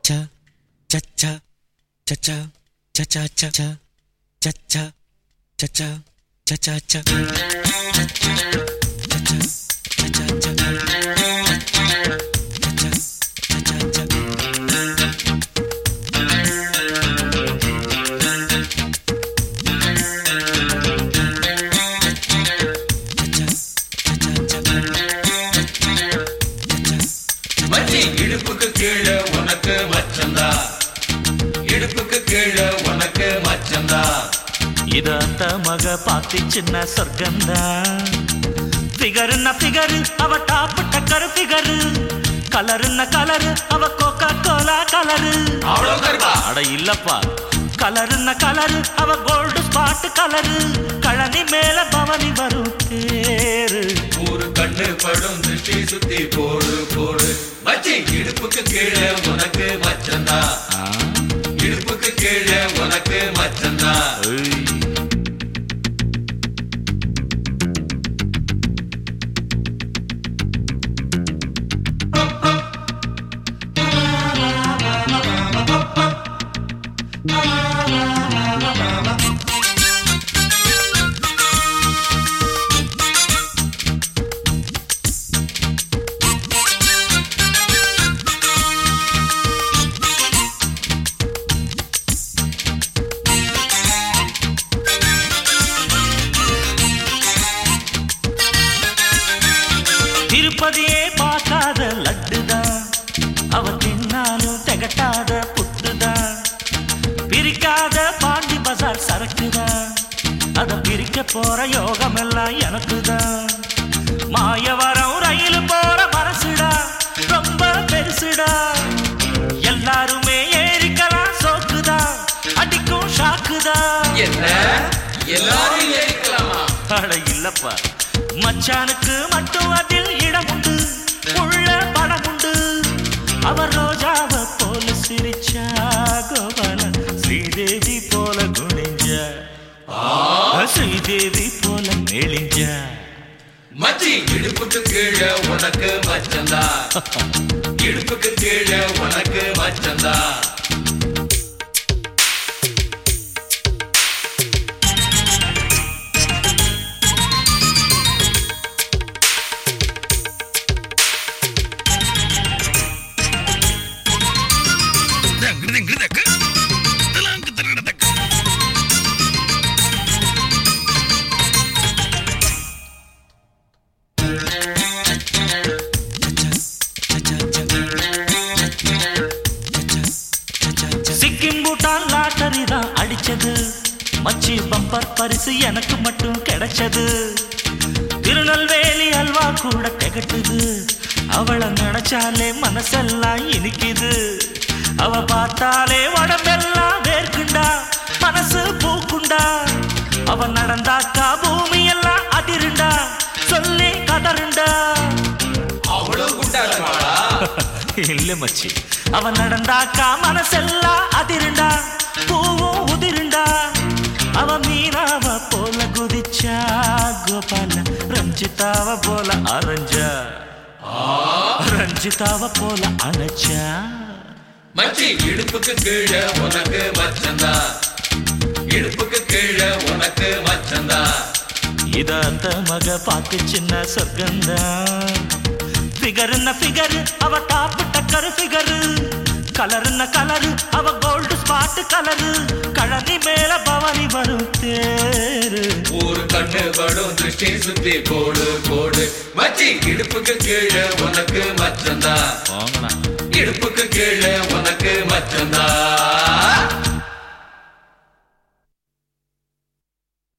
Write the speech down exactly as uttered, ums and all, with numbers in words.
cha cha cha cha cha cha cha cha cha cha cha cha cha cha cha cha இடுப்புக்கு கீழே உனக்கு மச்சந்தா இடுப்புக்கு கீழே உனக்கு மச்சந்தா இது அந்த மக பாத்தி சின்ன சொர்க்கந்தா ஃபிகர்னா ஃபிகர் அவ டாப் டக்கர் ஃபிகர் கலர்னா கலர் அவ கோகா கோலா கலர் அவ்வளோ கருப்பா அட இல்லப்பா கலர்னா கலர் அவ கோல்டு ஸ்பாட் கலர் கழனி மேல பவனி வரும் தேரு ஒரு கண்ணு படும் திருஷ்டி சுத்தி போடு போடு மச்சி இடுப்புக்கு கீழே உனக்கு மச்சந்தா இடுப்புக்கு கீழே உனக்கு மச்சந்தா திருப்பதியே பார்க்காத லட்டுதான் அவ தின்னாலும் திகட்டாத புட்டுதான் பிரிக்காத பாண்டி பசார் சரக்குதான் அத பிரிக்க போற யோகம் எல்லாம் எனக்குதான் மாயவரம் ரயில் போற மனசுடா ரொம்ப பெருசுடா எல்லாருமே ஏறிக்கலாம் சோக்குதா அடிக்கும் ஷாக்குதா என்ன எல்லாரும் ஏறிக்கலாமா அட இல்லப்பா மச்சானுக்கு மட்டும் அதில் இடம் உண்டு உள்ள படம் உண்டு அவர் ரோஜாவ போல சிரிச்சா கோபால ஸ்ரீதேவி போல குனிஞ்சா ஸ்ரீதேவி போல நெளிஞ்சா மச்சி இடுப்புக்கு கீழே உனக்கு மச்சந்தா இடுப்புக்கு கீழே உனக்கு மச்சந்தா சிக்கிம் பூட்டான் லாட்டரி தான் அடிச்சது மச்சி பம்பர் பரிசு எனக்கு மட்டும் கிடைச்சது திருநெல்வேலி அல்வா கூட திகட்டுது அவளை நினைச்சாலே மனசெல்லாம் இனிக்குது அவ பார்த்தாலே உடம்பெல்லாம் வேர்க்குண்டா மனசு பூக்குண்டா அவ நடந்தாக்கா பூமி எல்லாம் அதிருண்டா சொல்லி கதருண்டா அவ்வளவு குண்டாளமாடா இல்ல மச்சி அவ நடந்தாக்கா மனசெல்லாம் அதிருண்டா பூவும் உதிருண்டா அவ மீனாவ போல குதிச்சா கோபால ரஞ்சிதாவ போல அரைஞ்சா ரஞ்சிதாவ போல அணைச்சா மச்சி இடுப்புக்கு கீழே உனக்கு மச்சந்தா இடுப்புக்கு கீழே உனக்கு மச்சந்தா இத அந்த மக பாத்து சின்ன சொர்க்கந்தா ஃபிகர்னா ஃபிகர் அவ டாப் டக்கர் ஃபிகர் கலர்னா கலர் அவ கோல்டு ஸ்பாட் கலர் கழனி மேல பவனி வரும் தேரு ஒரு கண்ணு படும் திருஷ்டி சுத்தி போடு போடு மச்சி இடுப்புக்கு கீழே உனக்கு மச்சந்தா இடுப்புக்கு கீழே உனக்கு மச்சந்தா